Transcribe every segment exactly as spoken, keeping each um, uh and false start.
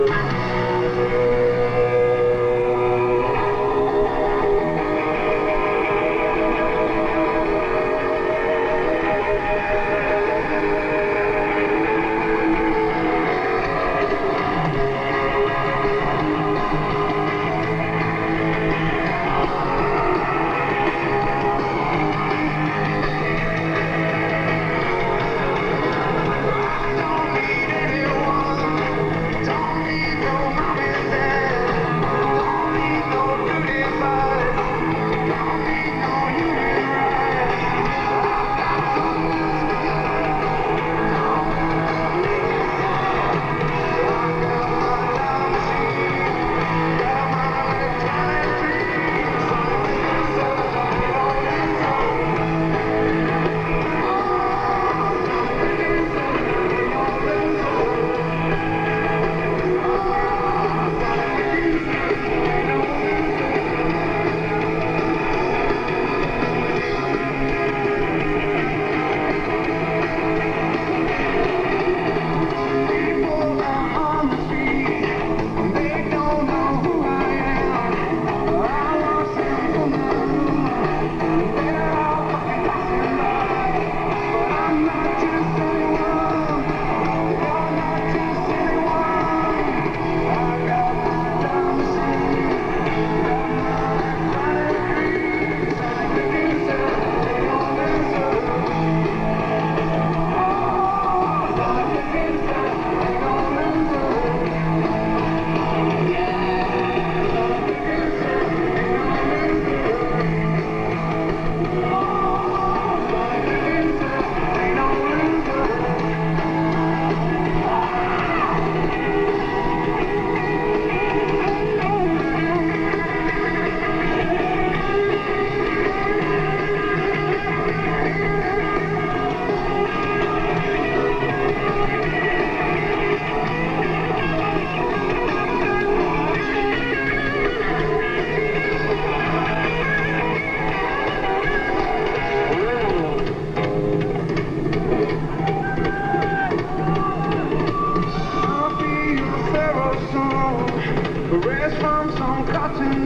Rest from some cotton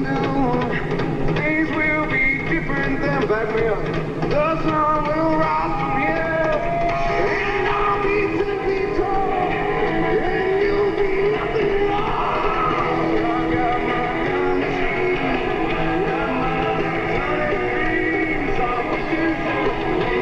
dew. Things will be different than back me up. The sun will rise from here, and I'll be ten feet tall, and you'll be nothing more. I got my gun machine, got my dreams of the future,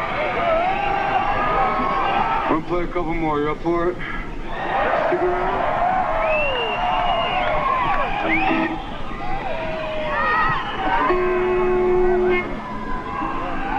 We'll play a couple more. You up for it? Stick around.